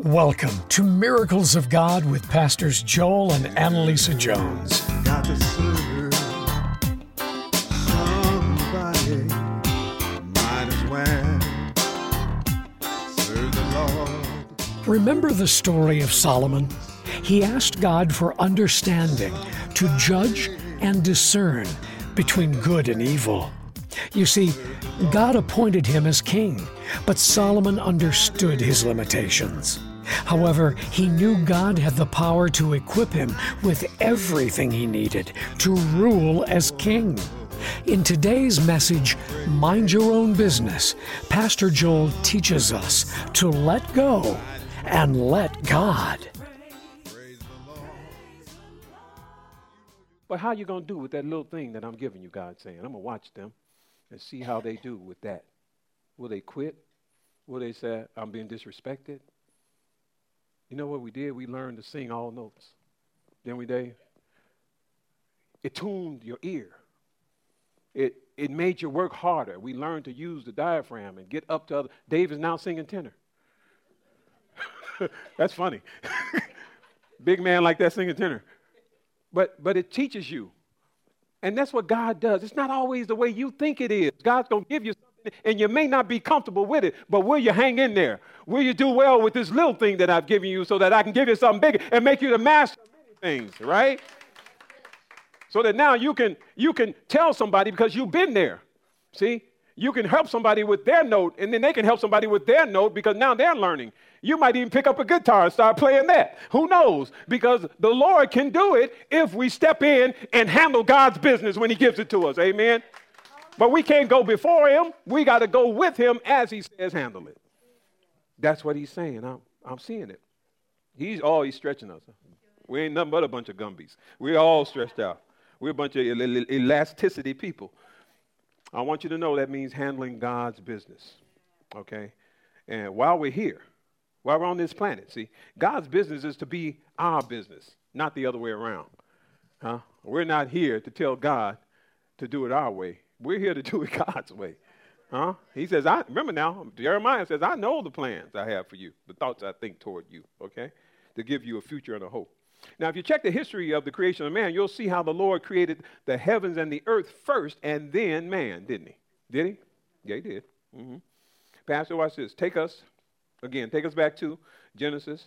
Welcome to Miracles of God with Pastors Joel and Annalisa Jones. Got to serve somebody, might as well serve the Lord. Remember the story of Solomon? He asked God for understanding to judge and discern between good and evil. You see, God appointed him as king, but Solomon understood his limitations. However, he knew God had the power to equip him with everything he needed to rule as king. In today's message, Mind Your Own Business, Pastor Joel teaches us to let go and let God. But how you going to do with that little thing that I'm giving you, God saying? I'm going to watch them and see how they do with that. Will they quit? Will they say, I'm being disrespected? You know what we did? We learned to sing all notes. Didn't we, Dave? It tuned your ear. It made your work harder. We learned to use the diaphragm and get up to other. Dave is now singing tenor. That's funny. Big man like that singing tenor. But it teaches you. And that's what God does. It's not always the way you think it is. God's going to give you something, and you may not be comfortable with it, but will you hang in there? Will you do well with this little thing that I've given you so that I can give you something bigger and make you the master of many things, right? So that now you can tell somebody because you've been there. See? You can help somebody with their note, and then they can help somebody with their note because now they're learning. You might even pick up a guitar and start playing that. Who knows? Because the Lord can do it if we step in and handle God's business when he gives it to us. Amen? But we can't go before him. We got to go with him as he says handle it. That's what he's saying. I'm seeing it. He's stretching us. We ain't nothing but a bunch of Gumbies. We're all stretched out. We're a bunch of elasticity people. I want you to know that means handling God's business, okay? And while we're here, while we're on this planet, see, God's business is to be our business, not the other way around, huh? We're not here to tell God to do it our way. We're here to do it God's way, huh? He says, remember now, Jeremiah says, I know the plans I have for you, the thoughts I think toward you, okay, to give you a future and a hope. Now, if you check the history of the creation of man, you'll see how the Lord created the heavens and the earth first and then man, didn't he? Did he? Yeah, he did. Mm-hmm. Pastor, watch this. Take us back to Genesis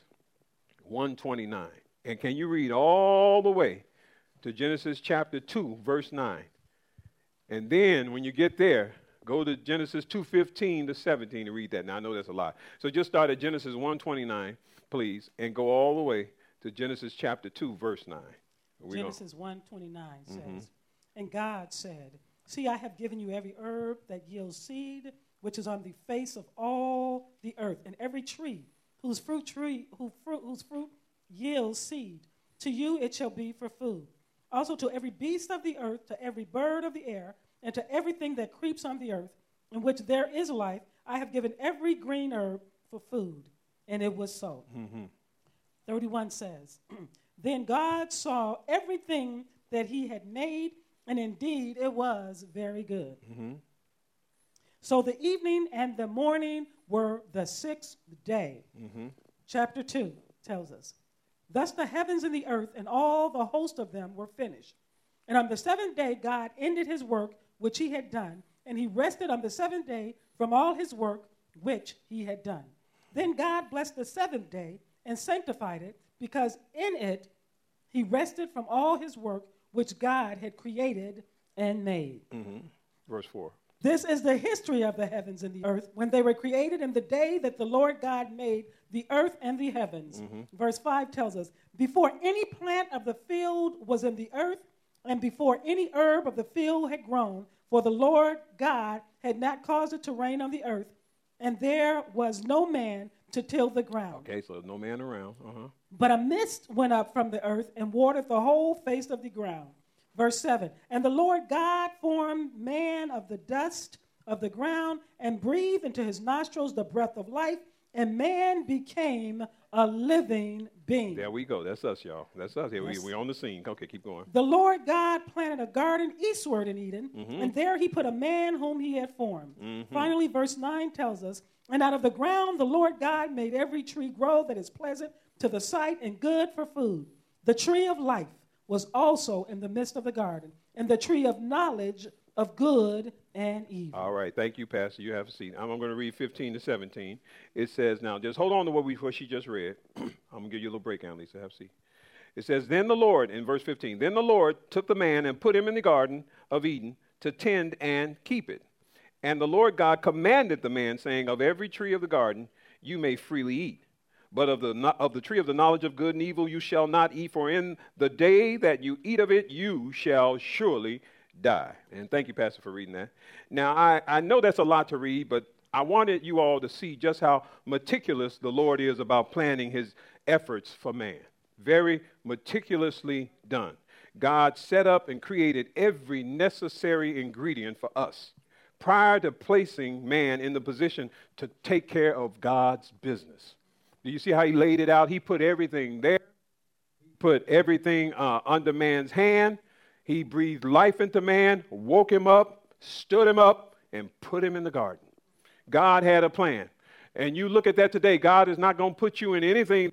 1:29. And can you read all the way to Genesis chapter 2, verse 9? And then when you get there, go to Genesis 2:15 to 17 to read that. Now, I know that's a lot. So just start at Genesis 1:29, please, and go all the way to Genesis chapter 2, verse 9. Genesis 1:29 says, And God said, See, I have given you every herb that yields seed, which is on the face of all the earth, and every tree whose fruit yields seed. To you it shall be for food. Also to every beast of the earth, to every bird of the air, and to everything that creeps on the earth, in which there is life, I have given every green herb for food. And it was so. 31 says, Then God saw everything that he had made, and indeed it was very good. So the evening and the morning were the sixth day. Chapter 2 tells us, Thus the heavens and the earth and all the host of them were finished. And on the seventh day God ended his work which he had done, and he rested on the seventh day from all his work which he had done. Then God blessed the seventh day and sanctified it, because in it he rested from all his work which God had created and made. Verse 4. This is the history of the heavens and the earth when they were created in the day that the Lord God made the earth and the heavens. Verse 5 tells us, Before any plant of the field was in the earth, and before any herb of the field had grown, for the Lord God had not caused it to rain on the earth, and there was no man to till the ground. Okay, so there's no man around. But a mist went up from the earth and watered the whole face of the ground. Verse 7, And the Lord God formed man of the dust of the ground and breathed into his nostrils the breath of life, and man became a living being. There we go. That's us, y'all. That's us. Here Yes. we're on the scene. Okay, keep going. The Lord God planted a garden eastward in Eden, and there he put a man whom he had formed. Finally, verse 9 tells us, and out of the ground the Lord God made every tree grow that is pleasant to the sight and good for food. The tree of life was also in the midst of the garden, and the tree of knowledge of good and evil. All right. Thank you, Pastor. You have a seat. I'm going to read 15 to 17. It says, now, just hold on to what she just read. I'm going to give you a little breakdown, Lisa. Have a seat. It says, then the Lord, in verse 15, then the Lord took the man and put him in the garden of Eden to tend and keep it. And the Lord God commanded the man, saying, of every tree of the garden you may freely eat. But of the tree of the knowledge of good and evil you shall not eat, for in the day that you eat of it you shall surely die. And thank you, Pastor, for reading that. Now, I know that's a lot to read, but I wanted you all to see just how meticulous the Lord is about planning his efforts for man. Very meticulously done. God set up and created every necessary ingredient for us prior to placing man in the position to take care of God's business. Do you see how he laid it out? He put everything there. He put everything under man's hand. He breathed life into man, woke him up, stood him up, and put him in the garden. God had a plan. And you look at that today, God is not going to put you in anything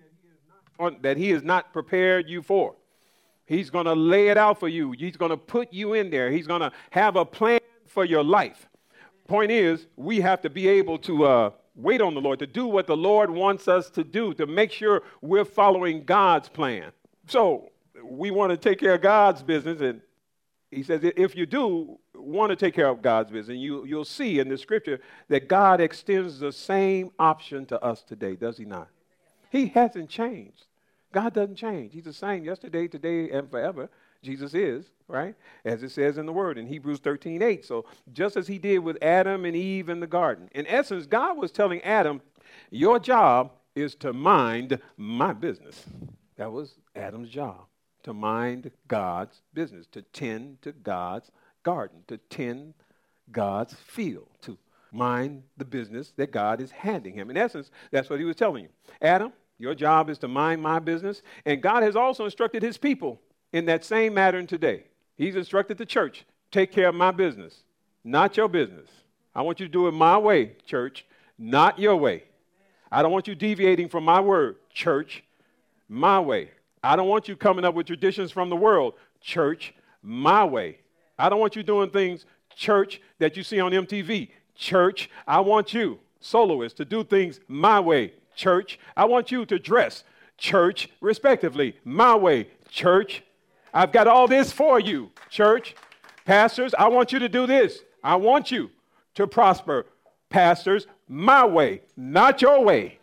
that he has not prepared you for. He's going to lay it out for you. He's going to put you in there. He's going to have a plan for your life. Point is, we have to be able to wait on the Lord, to do what the Lord wants us to do, to make sure we're following God's plan. So we want to take care of God's business, and he says if you do want to take care of God's business, you'll see in the scripture that God extends the same option to us today, does he not? He hasn't changed. God doesn't change. He's the same yesterday, today, and forever. Jesus is, right? As it says in the word in Hebrews 13:8. So just as he did with Adam and Eve in the garden. In essence, God was telling Adam, your job is to mind my business. That was Adam's job, to mind God's business, to tend to God's garden, to tend God's field, to mind the business that God is handing him. In essence, that's what he was telling you. Adam, your job is to mind my business. And God has also instructed his people in that same pattern today. He's instructed the church, take care of my business, not your business. I want you to do it my way, church, not your way. I don't want you deviating from my word, church, my way. I don't want you coming up with traditions from the world, church, my way. I don't want you doing things, church, that you see on MTV, church. I want you, soloists, to do things my way, church. I want you to dress, church, respectively, my way, church. I've got all this for you, church. Pastors, I want you to do this. I want you to prosper, pastors, my way, not your way.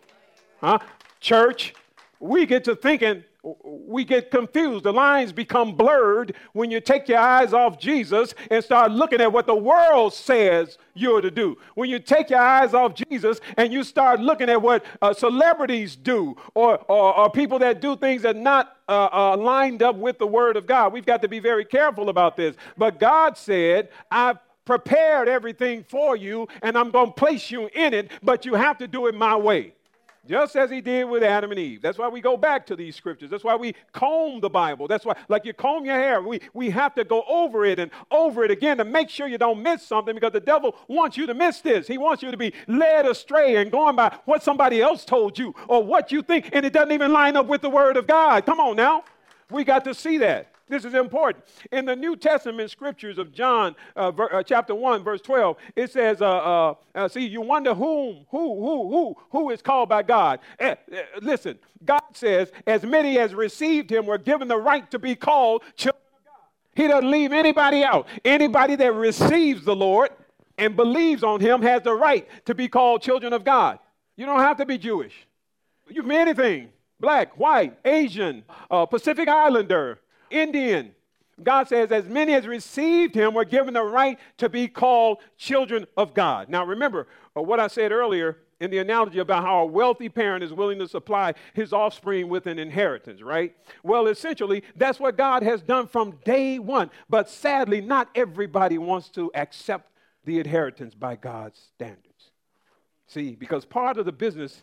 Church, we get to thinking, we get confused. The lines become blurred when you take your eyes off Jesus and start looking at what the world says you're to do. When you take your eyes off Jesus and you start looking at what celebrities do or people that do things that are not lined up with the Word of God. We've got to be very careful about this. But God said, I've prepared everything for you and I'm going to place you in it, but you have to do it my way. Just as he did with Adam and Eve. That's why we go back to these scriptures. That's why we comb the Bible. That's why, like you comb your hair, we have to go over it and over it again to make sure you don't miss something, because the devil wants you to miss this. He wants you to be led astray and going by what somebody else told you or what you think, and it doesn't even line up with the Word of God. Come on now. We got to see that. This is important. In the New Testament scriptures of John, chapter 1, verse 12, it says, see, you wonder who is called by God. Listen, God says, as many as received him were given the right to be called children of God. He doesn't leave anybody out. Anybody that receives the Lord and believes on him has the right to be called children of God. You don't have to be Jewish. You can be anything. Black, white, Asian, Pacific Islander, Indian. God says, as many as received him were given the right to be called children of God. Now, remember what I said earlier in the analogy about how a wealthy parent is willing to supply his offspring with an inheritance, right? Well, essentially, that's what God has done from day one. But sadly, not everybody wants to accept the inheritance by God's standards. See, because part of the business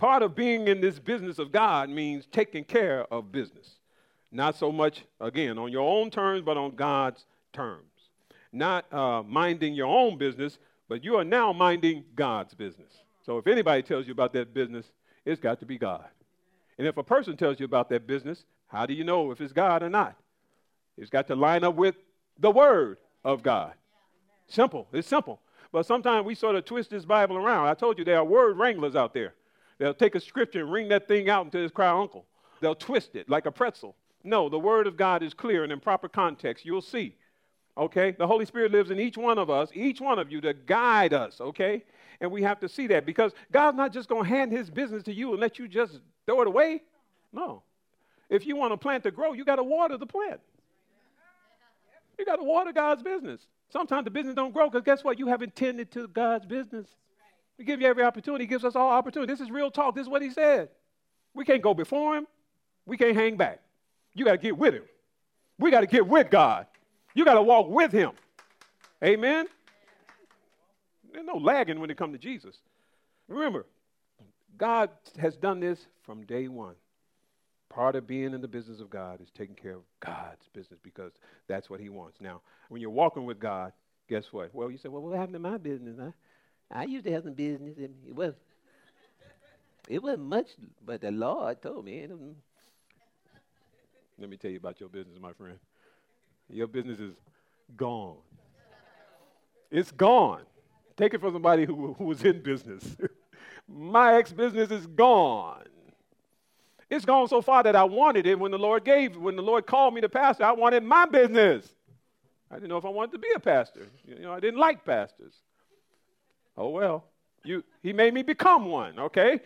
Part of being in this business of God means taking care of business. Not so much, again, on your own terms, but on God's terms. Not minding your own business, but you are now minding God's business. So if anybody tells you about that business, it's got to be God. And if a person tells you about that business, how do you know if it's God or not? It's got to line up with the Word of God. Simple. It's simple. But sometimes we sort of twist this Bible around. I told you there are word wranglers out there. They'll take a scripture and wring that thing out until it's cry uncle. They'll twist it like a pretzel. No, the Word of God is clear, and in proper context, you'll see. Okay? The Holy Spirit lives in each one of us, each one of you, to guide us, okay? And we have to see that because God's not just going to hand his business to you and let you just throw it away. No. If you want a plant to grow, you got to water the plant. You got to water God's business. Sometimes the business don't grow because guess what? You haven't tended to God's business. He gives you every opportunity. He gives us all opportunity. This is real talk. This is what he said. We can't go before him. We can't hang back. You got to get with him. We got to get with God. You got to walk with him. Amen? There's no lagging when it comes to Jesus. Remember, God has done this from day one. Part of being in the business of God is taking care of God's business because that's what he wants. Now, when you're walking with God, guess what? Well, you say, well, what happened to my business? I used to have some business. And it wasn't much, but the Lord told me. Let me tell you about your business, my friend. Your business is gone. It's gone. Take it from somebody who was in business. My ex-business is gone. It's gone so far that I wanted it when the Lord called me to pastor, I wanted my business. I didn't know if I wanted to be a pastor. I didn't like pastors. Oh, well, he made me become one, okay?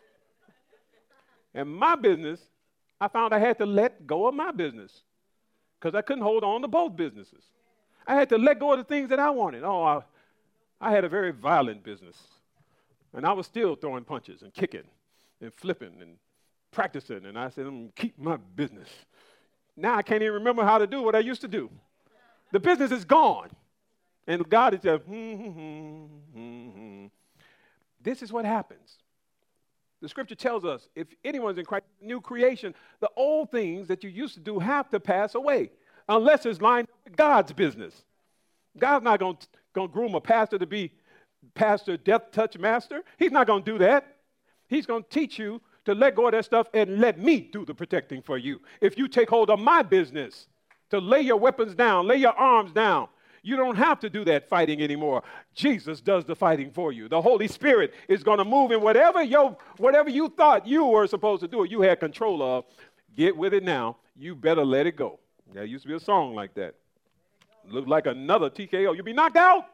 And my business, I found I had to let go of my business because I couldn't hold on to both businesses. I had to let go of the things that I wanted. Oh, I had a very violent business, and I was still throwing punches and kicking and flipping and practicing, and I said, I'm going to keep my business. Now I can't even remember how to do what I used to do. The business is gone, and God is just, This is what happens. The scripture tells us if anyone's in Christ, new creation, the old things that you used to do have to pass away unless it's lined up with God's business. God's not going to groom a pastor to be pastor, death touch master. He's not going to do that. He's going to teach you to let go of that stuff and let me do the protecting for you. If you take hold of my business, to lay your weapons down, lay your arms down, you don't have to do that fighting anymore. Jesus does the fighting for you. The Holy Spirit is going to move in whatever you thought you were supposed to do or you had control of. Get with it now. You better let it go. There used to be a song like that. Look like another TKO. You'll be knocked out.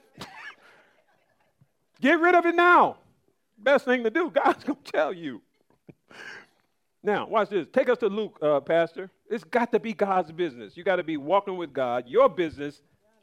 Get rid of it now. Best thing to do. God's going to tell you. Now, watch this. Take us to Luke, Pastor. It's got to be God's business. You got to be walking with God. Your business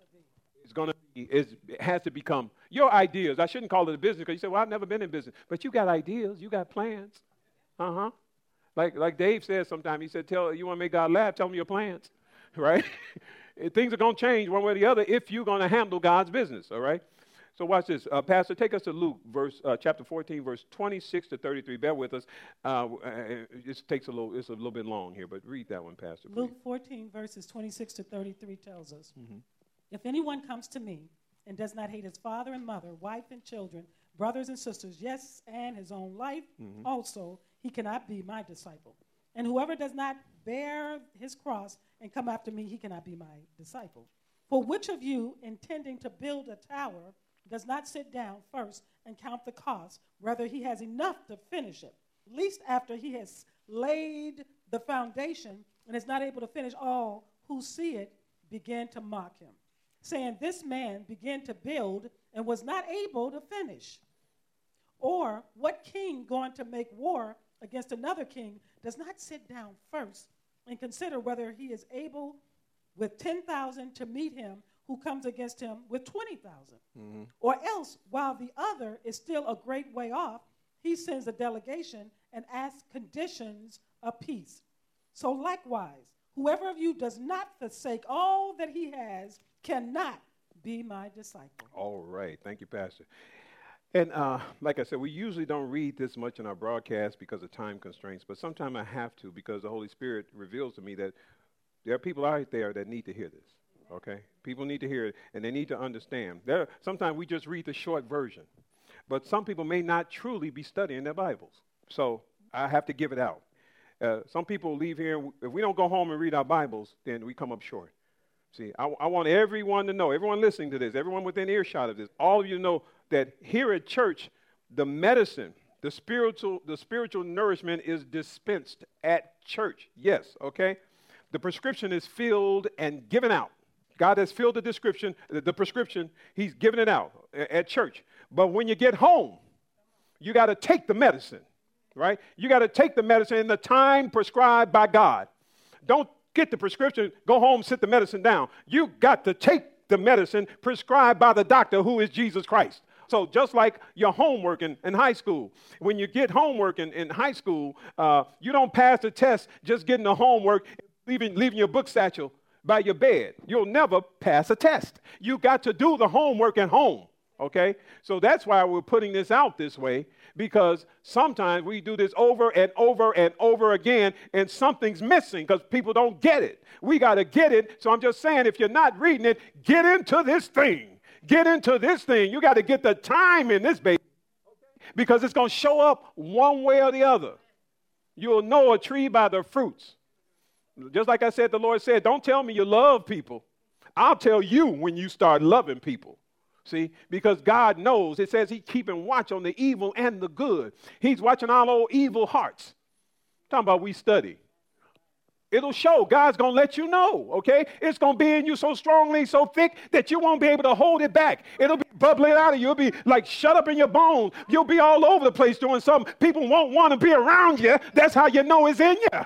has to become your ideas. I shouldn't call it a business because you say, well, I've never been in business. But you got ideas. You got plans. Like Dave says sometimes. He said, you want to make God laugh, tell him your plans. Right? Things are going to change one way or the other if you're going to handle God's business. All right? So watch this. Pastor, take us to Luke, chapter 14, verse 26 to 33. Bear with us. It's a little bit long here, but read that one, Pastor. Please. Luke 14, verses 26 to 33 tells us, If anyone comes to me and does not hate his father and mother, wife and children, brothers and sisters, yes, and his own life also, he cannot be my disciple. And whoever does not bear his cross and come after me, he cannot be my disciple. For which of you, intending to build a tower, does not sit down first and count the cost, whether he has enough to finish it, least after he has laid the foundation and is not able to finish, all who see it begin to mock him, saying, this man began to build and was not able to finish. Or what king going to make war against another king does not sit down first and consider whether he is able with 10,000 to meet him who comes against him with 20,000. Or else, while the other is still a great way off, he sends a delegation and asks conditions of peace. So likewise, whoever of you does not forsake all that he has cannot be my disciple. All right. Thank you, Pastor. And like I said, we usually don't read this much in our broadcast because of time constraints, but sometimes I have to because the Holy Spirit reveals to me that there are people out there that need to hear this, okay? People need to hear it, and they need to understand. Sometimes we just read the short version, but some people may not truly be studying their Bibles, so I have to give it out. Some people leave here, and if we don't go home and read our Bibles, then we come up short. See, I want everyone to know, everyone listening to this, everyone within earshot of this, all of you to know that here at church, the medicine, the spiritual nourishment is dispensed at church. Yes, okay? The prescription is filled and given out. God has filled the prescription, he's given it out at church. But when you get home, you got to take the medicine, right? You got to take the medicine in the time prescribed by God. Don't get the prescription, go home, sit the medicine down. You got to take the medicine prescribed by the doctor, who is Jesus Christ. So just like your homework in high school, when you get homework in high school, you don't pass the test just getting the homework, leaving your book satchel by your bed. You'll never pass a test. You got to do the homework at home, okay? So that's why we're putting this out this way, because sometimes we do this over and over and over again, and something's missing because people don't get it. We got to get it. So I'm just saying, if you're not reading it, get into this thing. Get into this thing. You got to get the time in this, baby, because it's going to show up one way or the other. You'll know a tree by the fruits. Just like I said, the Lord said, don't tell me you love people. I'll tell you when you start loving people. See, because God knows. It says he's keeping watch on the evil and the good. He's watching all old evil hearts. Talking about we study. It'll show. God's going to let you know, okay? It's going to be in you so strongly, so thick, that you won't be able to hold it back. It'll be bubbling out of you. It'll be like shut up in your bones. You'll be all over the place doing something. People won't want to be around you. That's how you know it's in you.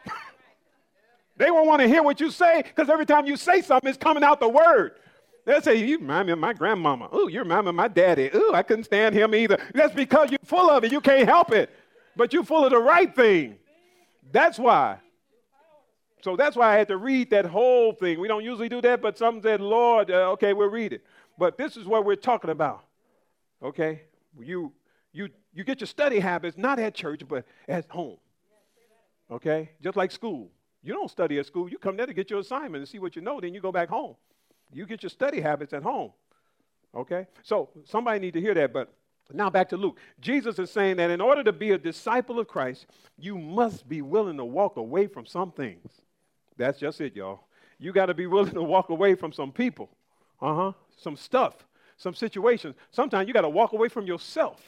They won't want to hear what you say, because every time you say something, it's coming out the word. They'll say, you remind me of my grandmama. Ooh, you remind me of my daddy. Ooh, I couldn't stand him either. That's because you're full of it. You can't help it. But you're full of the right thing. That's why. So that's why I had to read that whole thing. We don't usually do that, but some said, Lord, okay, we'll read it. But this is what we're talking about, okay? You get your study habits not at church, but at home, okay? Just like school. You don't study at school. You come there to get your assignment and see what you know, then you go back home. You get your study habits at home, okay? So somebody need to hear that, but now back to Luke. Jesus is saying that in order to be a disciple of Christ, you must be willing to walk away from some things. That's just it, y'all. You got to be willing to walk away from some people, some stuff, some situations. Sometimes you got to walk away from yourself.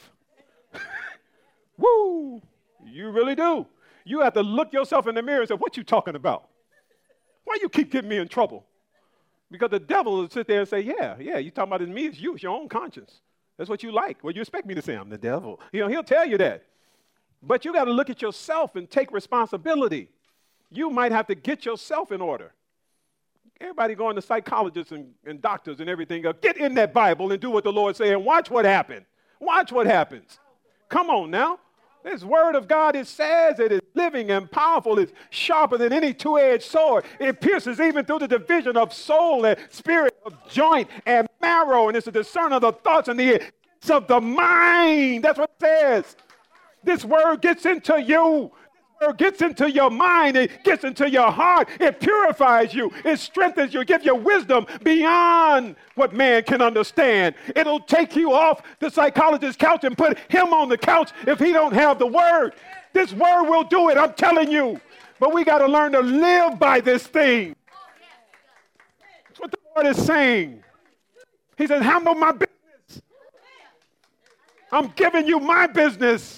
Woo! You really do. You have to look yourself in the mirror and say, what you talking about? Why you keep getting me in trouble? Because the devil will sit there and say, yeah, you talking about me, it's you, it's your own conscience. That's what you like. Well, you expect me to say I'm the devil. He'll tell you that. But you got to look at yourself and take responsibility. You might have to get yourself in order. Everybody going to psychologists and doctors and everything. Get in that Bible and do what the Lord said and watch what happens. Watch what happens. Come on now. This word of God, it says it is living and powerful. It's sharper than any two-edged sword. It pierces even through the division of soul and spirit, of joint and marrow. And it's a discerner of the thoughts and the intents of the mind. That's what it says. This word gets into you. This word gets into your mind. It gets into your heart. It purifies you. It strengthens you. It gives you wisdom beyond what man can understand. It'll take you off the psychologist's couch and put him on the couch if he don't have the word. This word will do it, I'm telling you. But we got to learn to live by this thing. That's what the Lord is saying. He says, handle my business. I'm giving you my business.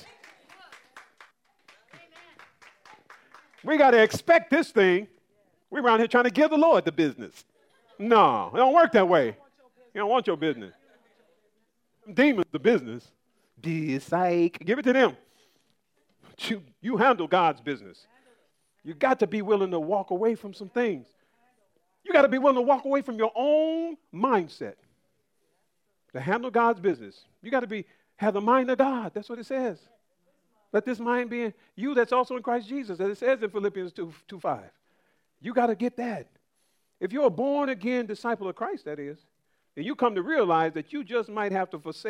We got to expect this thing. We're around here trying to give the Lord the business. No, it don't work that way. You don't want your business. Demons, the business. Psych. Give it to them. You handle God's business. You got to be willing to walk away from some things. You got to be willing to walk away from your own mindset to handle God's business. You got to have the mind of God. That's what it says. Let this mind be in you that's also in Christ Jesus, as it says in Philippians 2:5. You got to get that. If you're a born-again disciple of Christ, that is, and you come to realize that you just might have to forsake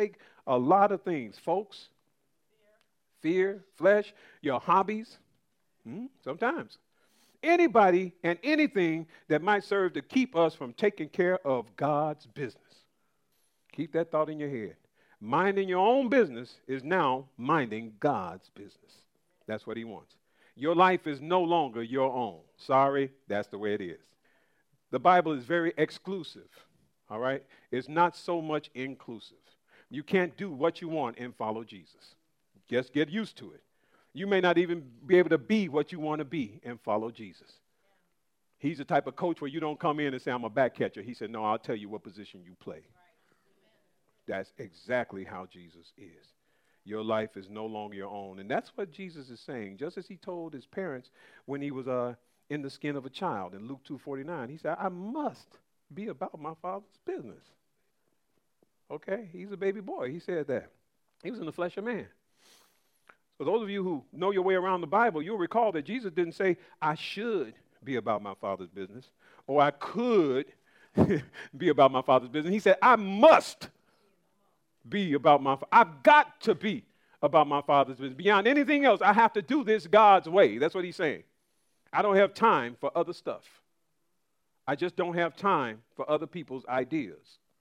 a lot of things, folks. Fear, flesh, your hobbies. Sometimes. Anybody and anything that might serve to keep us from taking care of God's business. Keep that thought in your head. Minding your own business is now minding God's business. That's what he wants. Your life is no longer your own. Sorry, that's the way it is. The Bible is very exclusive, all right? It's not so much inclusive. You can't do what you want and follow Jesus. Just get used to it. You may not even be able to be what you want to be and follow Jesus. He's the type of coach where you don't come in and say, I'm a back catcher. He said, no, I'll tell you what position you play. That's exactly how Jesus is. Your life is no longer your own. And that's what Jesus is saying. Just as he told his parents when he was in the skin of a child in Luke 2:49, he said, I must be about my Father's business. Okay, he's a baby boy. He said that. He was in the flesh of man. So those of you who know your way around the Bible, you'll recall that Jesus didn't say, I should be about my Father's business, or I could be about my Father's business. He said, I must be about I've got to be about my Father's business. Beyond anything else, I have to do this God's way. That's what he's saying. I don't have time for other stuff. I just don't have time for other people's ideas.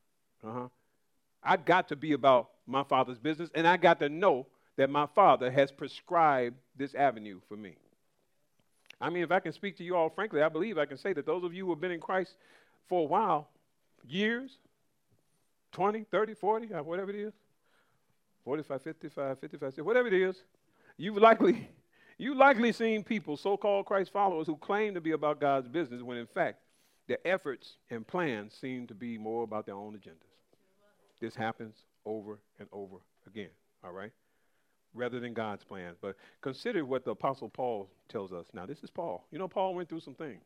I've got to be about my Father's business, and I got to know that my Father has prescribed this avenue for me. I mean, if I can speak to you all frankly, I believe I can say that those of you who have been in Christ for a while, years, 20, 30, 40, whatever it is, 45, 55, 60, whatever it is, you've likely seen people, so-called Christ followers, who claim to be about God's business when, in fact, their efforts and plans seem to be more about their own agendas. This happens over and over again, all right? Rather than God's plan. But consider what the Apostle Paul tells us. Now, this is Paul. You know, Paul went through some things.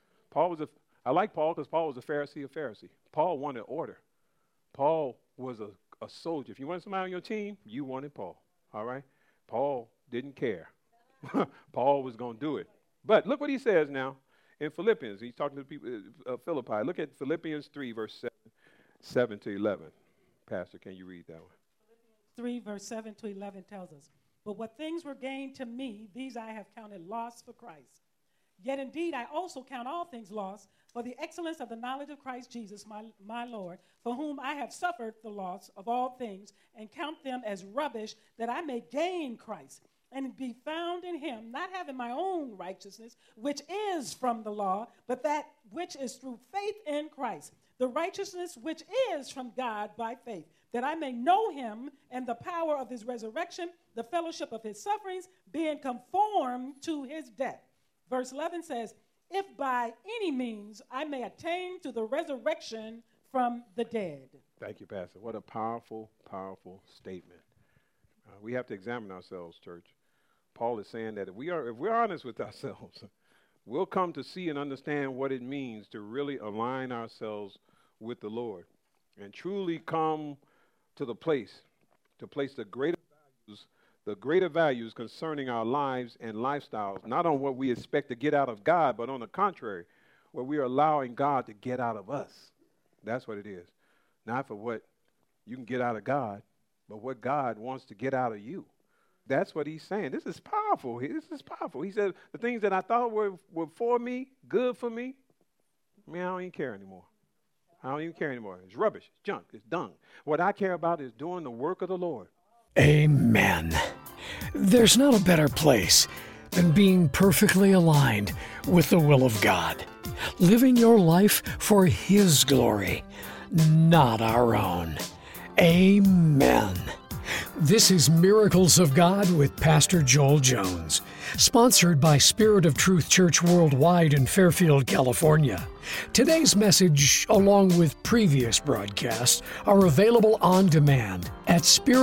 I like Paul because Paul was a Pharisee of Pharisee. Paul wanted order. Paul was a soldier. If you wanted somebody on your team, you wanted Paul, all right? Paul didn't care. Paul was going to do it. But look what he says now in Philippians. He's talking to the people of Philippi. Look at Philippians 3, verse 7 to 11. Pastor, can you read that one? 3, verse 7 to 11 tells us, but what things were gained to me, these I have counted loss for Christ. Yet indeed I also count all things lost for the excellence of the knowledge of Christ Jesus, my Lord, for whom I have suffered the loss of all things, and count them as rubbish, that I may gain Christ, and be found in him, not having my own righteousness, which is from the law, but that which is through faith in Christ, the righteousness which is from God by faith, that I may know him and the power of his resurrection, the fellowship of his sufferings, being conformed to his death. Verse 11 says, if by any means I may attain to the resurrection from the dead. Thank you, Pastor. What a powerful, powerful statement. We have to examine ourselves, church. Paul is saying that if we're honest with ourselves, we'll come to see and understand what it means to really align ourselves with the Lord and truly come to the place to place the greater values concerning our lives and lifestyles, not on what we expect to get out of God, but on the contrary, where we are allowing God to get out of us. That's what it is. Not for what you can get out of God, but what God wants to get out of you. That's what he's saying. This is powerful. This is powerful. He said, the things that I thought were for me, good for me, I don't even care anymore. I don't even care anymore. It's rubbish. It's junk. It's dung. What I care about is doing the work of the Lord. Amen. There's not a better place than being perfectly aligned with the will of God, living your life for His glory, not our own. Amen. This is Miracles of God with Pastor Joel Jones, sponsored by Spirit of Truth Church Worldwide in Fairfield, California. Today's message, along with previous broadcasts, are available on demand at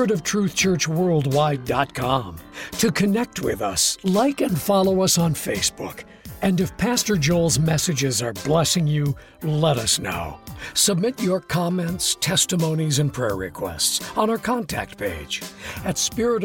spiritoftruthchurchworldwide.com. To connect with us, like and follow us on Facebook. And if Pastor Joel's messages are blessing you, let us know. Submit your comments, testimonies, and prayer requests on our contact page at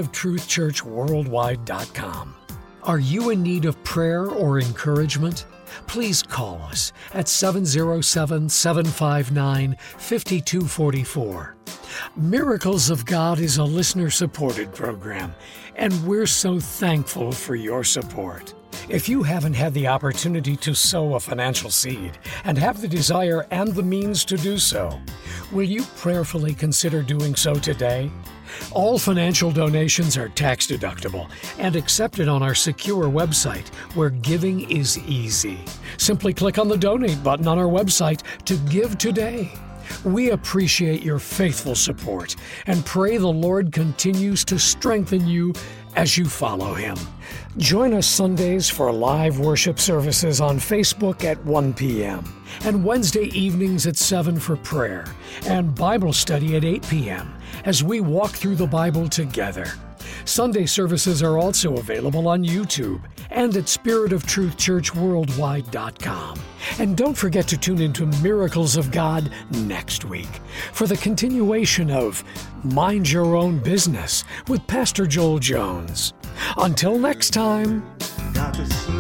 spiritoftruthchurchworldwide.com. Are you in need of prayer or encouragement? Please call us at 707-759-5244. Miracles of God is a listener-supported program, and we're so thankful for your support. If you haven't had the opportunity to sow a financial seed and have the desire and the means to do so, will you prayerfully consider doing so today? All financial donations are tax-deductible and accepted on our secure website, where giving is easy. Simply click on the donate button on our website to give today. We appreciate your faithful support and pray the Lord continues to strengthen you as you follow Him. Join us Sundays for live worship services on Facebook at 1 p.m. and Wednesday evenings at 7 for prayer and Bible study at 8 p.m. as we walk through the Bible together. Sunday services are also available on YouTube and at SpiritofTruthChurchWorldwide.com. And don't forget to tune into Miracles of God next week for the continuation of Mind Your Own Business with Pastor Joel Jones. Until next time. Got to serve.